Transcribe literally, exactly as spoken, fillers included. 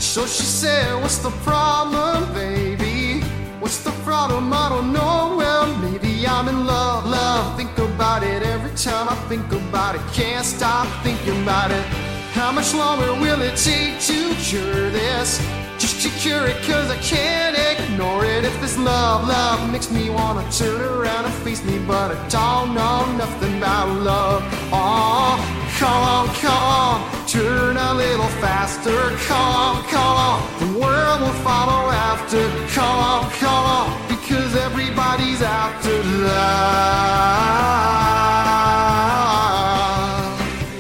So she said, what's the problem, baby? What's the problem? I don't know. Well, maybe I'm in love, love. Think about it every time I think about it. Can't stop thinking about it. How much longer will it take to cure this? Just to cure it, cause I can't ignore it. If this love, love makes me wanna turn around and face me, but I don't know nothing about love. Oh, come on, come on, turn a little faster. Come on, come on,